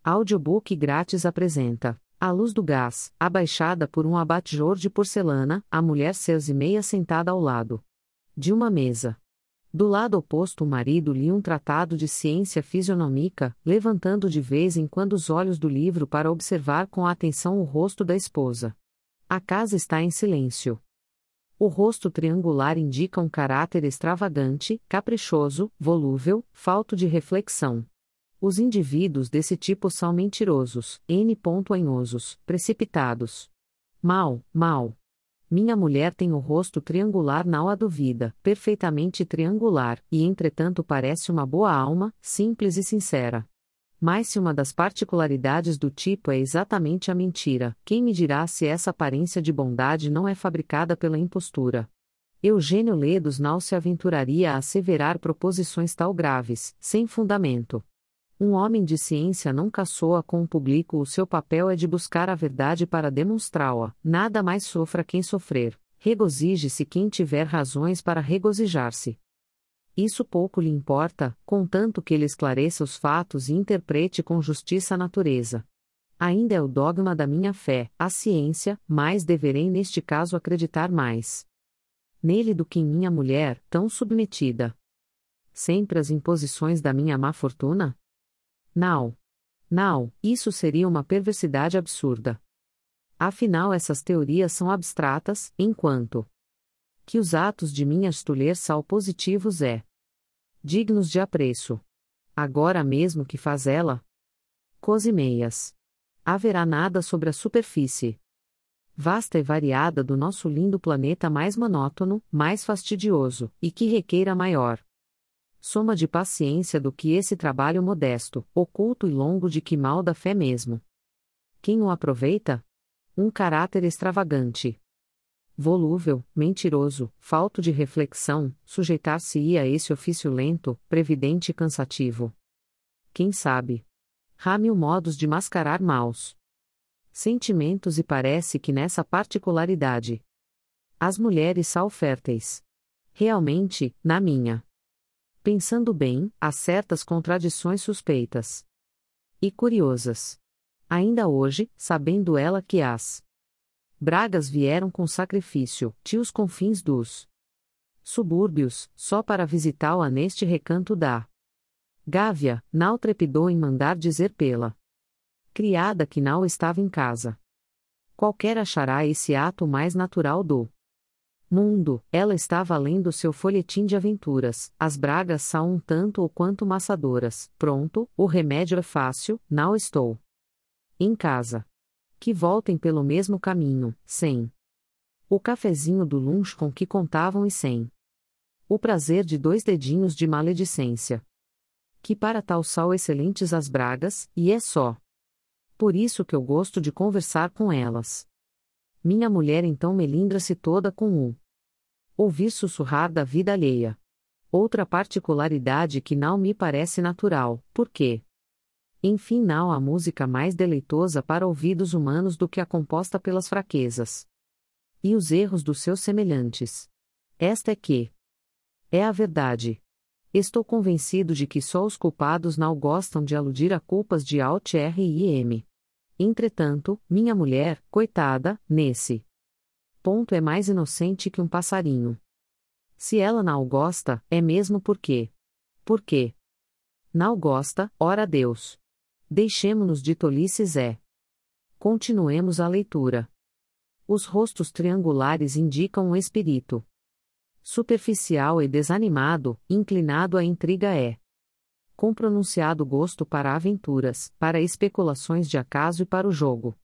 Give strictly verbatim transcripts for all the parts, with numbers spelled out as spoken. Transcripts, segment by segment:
Audiobook grátis apresenta A Luz do Gás, abaixada por um abatedor de porcelana, a mulher seus e meia sentada ao lado de uma mesa. Do lado oposto o marido lia um tratado de ciência fisionômica, levantando de vez em quando os olhos do livro para observar com atenção o rosto da esposa. A casa está em silêncio. O rosto triangular indica um caráter extravagante, caprichoso, volúvel, falto de reflexão. Os indivíduos desse tipo são mentirosos, n-anhosos, precipitados. Mal, mal. Minha mulher tem o rosto triangular não a duvida, perfeitamente triangular, e entretanto parece uma boa alma, simples e sincera. Mas se uma das particularidades do tipo é exatamente a mentira, quem me dirá se essa aparência de bondade não é fabricada pela impostura? Eugênio Ledos não se aventuraria a asseverar proposições tal graves, sem fundamento. Um homem de ciência não caçoa com o público, o seu papel é de buscar a verdade para demonstrá-la, nada mais sofra quem sofrer, regozije-se quem tiver razões para regozijar-se. Isso pouco lhe importa, contanto que ele esclareça os fatos e interprete com justiça a natureza. Ainda é o dogma da minha fé, a ciência, mas deverei neste caso acreditar mais nele do que em minha mulher, tão submetida. Sempre as imposições da minha má fortuna? Não. Não, isso seria uma perversidade absurda. Afinal, essas teorias são abstratas, enquanto que os atos de minha estulher são positivos é dignos de apreço. Agora mesmo que faz ela? Cose meias. Haverá nada sobre a superfície vasta e variada do nosso lindo planeta mais monótono, mais fastidioso, e que requeira maior soma de paciência do que esse trabalho modesto, oculto e longo de que mal da fé mesmo. Quem o aproveita? Um caráter extravagante, volúvel, mentiroso, falto de reflexão, sujeitar-se-ia a esse ofício lento, previdente e cansativo. Quem sabe? Há mil modos de mascarar maus sentimentos e parece que nessa particularidade as mulheres são férteis. Realmente, na minha pensando bem, há certas contradições suspeitas e curiosas. Ainda hoje, sabendo ela que as bragas vieram com sacrifício, tios confins dos subúrbios, só para visitá-la neste recanto da Gávea, não trepidou em mandar dizer pela criada que não estava em casa. Qualquer achará esse ato mais natural do mundo. Ela estava lendo seu folhetim de aventuras, as bragas são um tanto ou quanto maçadoras, pronto, o remédio é fácil, não estou em casa. Que voltem pelo mesmo caminho, sem o cafezinho do lunch com que contavam e sem o prazer de dois dedinhos de maledicência. Que para tal sal excelentes as bragas, e é só por isso que eu gosto de conversar com elas. Minha mulher então melindra-se toda com o ouvir sussurrar da vida alheia. Outra particularidade que não me parece natural, porque enfim não há música mais deleitosa para ouvidos humanos do que a composta pelas fraquezas e os erros dos seus semelhantes. Esta é que é a verdade. Estou convencido de que só os culpados não gostam de aludir a culpas de alt R I M. Entretanto, minha mulher, coitada, nesse ponto é mais inocente que um passarinho. Se ela não gosta, é mesmo porque. Por quê? Não gosta, ora Deus. Deixemo-nos de tolices é. Continuemos a leitura. Os rostos triangulares indicam um espírito superficial e desanimado, inclinado à intriga é. Com pronunciado gosto para aventuras, para especulações de acaso e para o jogo.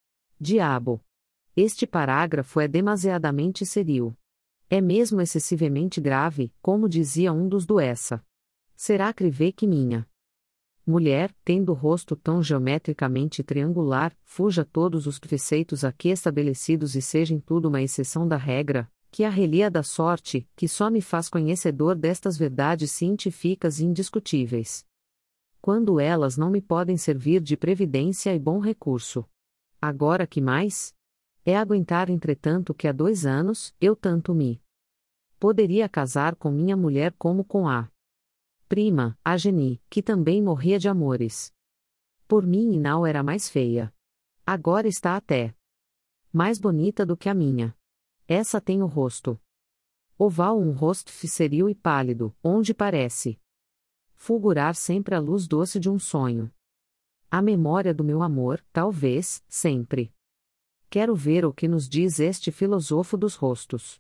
Diabo! Este parágrafo é demasiadamente serio. É mesmo excessivamente grave, como dizia um dos do essa. Será crivê que minha mulher, tendo o rosto tão geometricamente triangular, fuja todos os preceitos aqui estabelecidos e seja em tudo uma exceção da regra, que a relia da sorte, que só me faz conhecedor destas verdades científicas e indiscutíveis. Quando elas não me podem servir de previdência e bom recurso. Agora que mais? É aguentar entretanto que há dois anos, eu tanto me poderia casar com minha mulher como com a prima, a Geni, que também morria de amores. Por mim Inal era mais feia. Agora está até mais bonita do que a minha. Essa tem o rosto oval, um rosto fissuril e pálido, onde parece fulgurar sempre a luz doce de um sonho. A memória do meu amor, talvez, sempre. Quero ver o que nos diz este filósofo dos rostos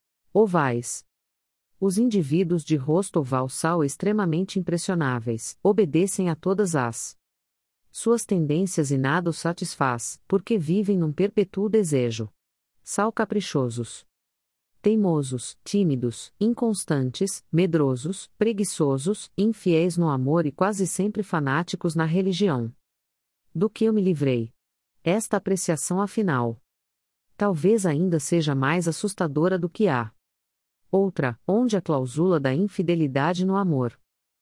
ovais. Os indivíduos de rosto oval são extremamente impressionáveis, obedecem a todas as suas tendências e nada os satisfaz, porque vivem num perpétuo desejo. São caprichosos, teimosos, tímidos, inconstantes, medrosos, preguiçosos, infiéis no amor e quase sempre fanáticos na religião. Do que eu me livrei? Esta apreciação afinal talvez ainda seja mais assustadora do que a outra, onde a cláusula da infidelidade no amor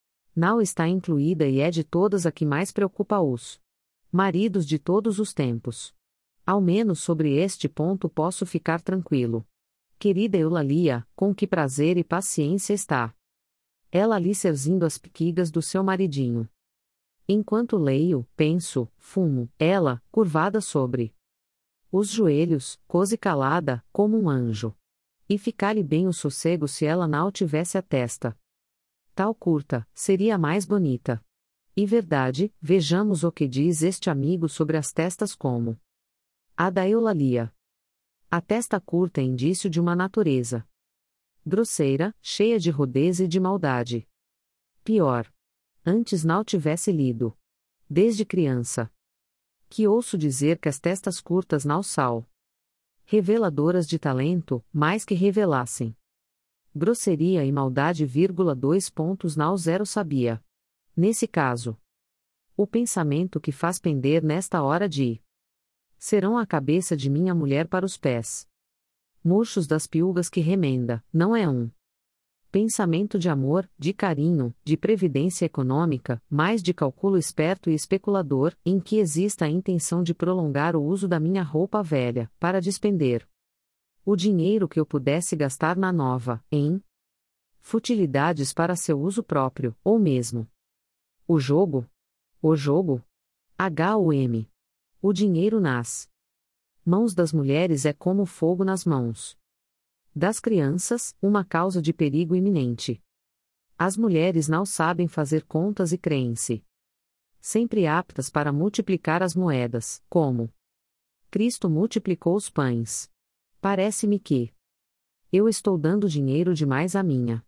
não está incluída e é de todas a que mais preocupa os maridos de todos os tempos. Ao menos sobre este ponto posso ficar tranquilo. Querida Eulalia, com que prazer e paciência está ela ali servindo as piquigas do seu maridinho. Enquanto leio, penso, fumo, ela, curvada sobre os joelhos, cose calada, como um anjo. E ficar-lhe bem o sossego se ela não tivesse a testa tal curta, seria mais bonita. E verdade, vejamos o que diz este amigo sobre as testas como a da Eulalia. A testa curta é indício de uma natureza grosseira, cheia de rudeza e de maldade. Pior. Antes não tivesse lido, desde criança, que ouço dizer que as testas curtas não são reveladoras de talento, mais que revelassem grosseria e maldade, vírgula, dois pontos não zero sabia. Nesse caso, o pensamento que faz pender nesta hora de serão a cabeça de minha mulher para os pés murchos das piugas que remenda, não é um pensamento de amor, de carinho, de previdência econômica, mais de cálculo esperto e especulador, em que exista a intenção de prolongar o uso da minha roupa velha, para despender o dinheiro que eu pudesse gastar na nova, em futilidades para seu uso próprio, ou mesmo o jogo, o jogo, H U M. O dinheiro nas mãos das mulheres é como fogo nas mãos das crianças, uma causa de perigo iminente. As mulheres não sabem fazer contas e creem-se sempre aptas para multiplicar as moedas, como Cristo multiplicou os pães. Parece-me que eu estou dando dinheiro demais à minha.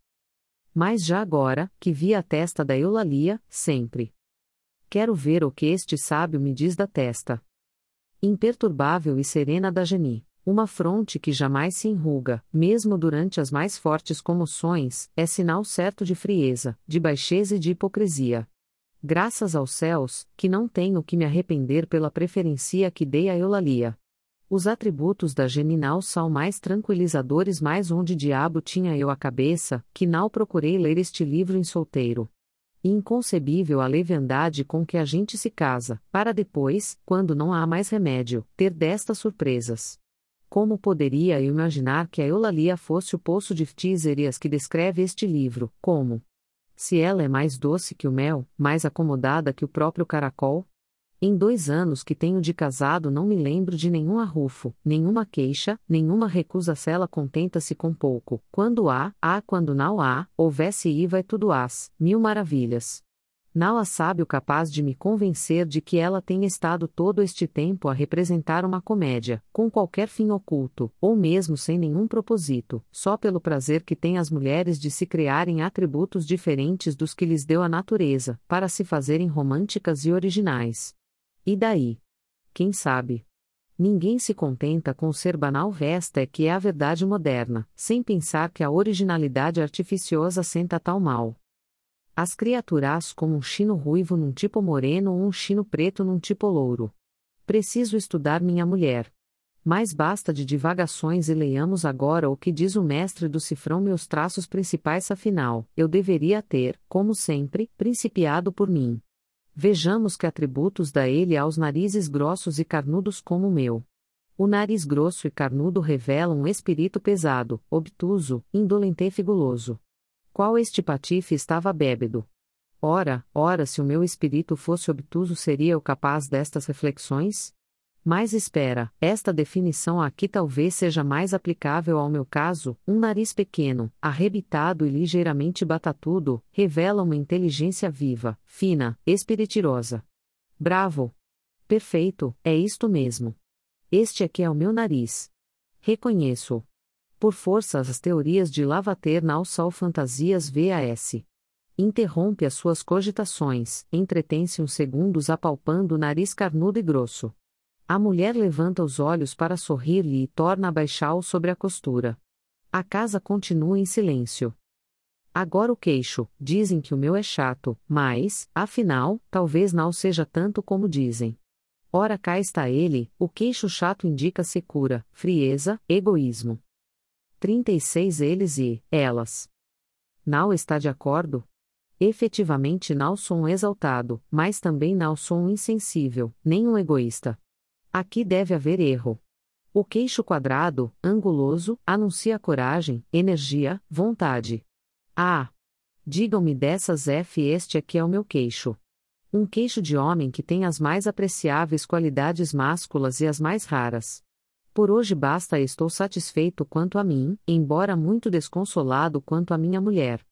Mas já agora, que vi a testa da Eulalia, sempre quero ver o que este sábio me diz da testa imperturbável e serena da Geni. Uma fronte que jamais se enruga, mesmo durante as mais fortes comoções, é sinal certo de frieza, de baixeza e de hipocrisia. Graças aos céus, que não tenho que me arrepender pela preferência que dei a Eulalia. Os atributos da Geninal são mais tranquilizadores, mas onde diabo tinha eu a cabeça, que não procurei ler este livro em solteiro. E inconcebível a leviandade com que a gente se casa, para depois, quando não há mais remédio, ter destas surpresas. Como poderia eu imaginar que a Eulalia fosse o poço de tíserias que descreve este livro, como? Se ela é mais doce que o mel, mais acomodada que o próprio caracol? Em dois anos que tenho de casado não me lembro de nenhum arrufo, nenhuma queixa, nenhuma recusa. Se ela contenta-se com pouco, quando há, há, quando não há, houvesse e vai tudo hás, mil maravilhas. Não há sábio capaz de me convencer de que ela tenha estado todo este tempo a representar uma comédia, com qualquer fim oculto, ou mesmo sem nenhum propósito, só pelo prazer que têm as mulheres de se criarem atributos diferentes dos que lhes deu a natureza, para se fazerem românticas e originais. E daí? Quem sabe? Ninguém se contenta com o ser banal, resta é que é a verdade moderna, sem pensar que a originalidade artificiosa senta tal mal. As criaturas como um chino ruivo num tipo moreno ou um chino preto num tipo louro. Preciso estudar minha mulher. Mas basta de divagações e leiamos agora o que diz o mestre do cifrão, meus traços principais. Afinal, eu deveria ter, como sempre, principiado por mim. Vejamos que atributos dá ele aos narizes grossos e carnudos como o meu. O nariz grosso e carnudo revela um espírito pesado, obtuso, indolente e figuloso. Qual este patife estava bébedo? Ora, ora, se o meu espírito fosse obtuso, seria eu capaz destas reflexões? Mas espera, esta definição aqui talvez seja mais aplicável ao meu caso. Um nariz pequeno, arrebitado e ligeiramente batatudo, revela uma inteligência viva, fina, espirituosa. Bravo! Perfeito, é isto mesmo. Este aqui é o meu nariz. Reconheço. Por força as teorias de Lavater não são fantasias vas. Interrompe as suas cogitações, entretém-se uns segundos apalpando o nariz carnudo e grosso. A mulher levanta os olhos para sorrir-lhe e torna a baixá-o sobre a costura. A casa continua em silêncio. Agora o queixo, dizem que o meu é chato, mas, afinal, talvez não seja tanto como dizem. Ora cá está ele, o queixo chato indica secura, frieza, egoísmo. trinta e seis Eles e, elas. Não está de acordo? Efetivamente não sou um exaltado, mas também não sou um insensível, nem um egoísta. Aqui deve haver erro. O queixo quadrado, anguloso, anuncia coragem, energia, vontade. Ah! Digam-me dessas F este aqui é o meu queixo. Um queixo de homem que tem as mais apreciáveis qualidades másculas e as mais raras. Por hoje basta, estou satisfeito quanto a mim, embora muito desconsolado quanto a minha mulher.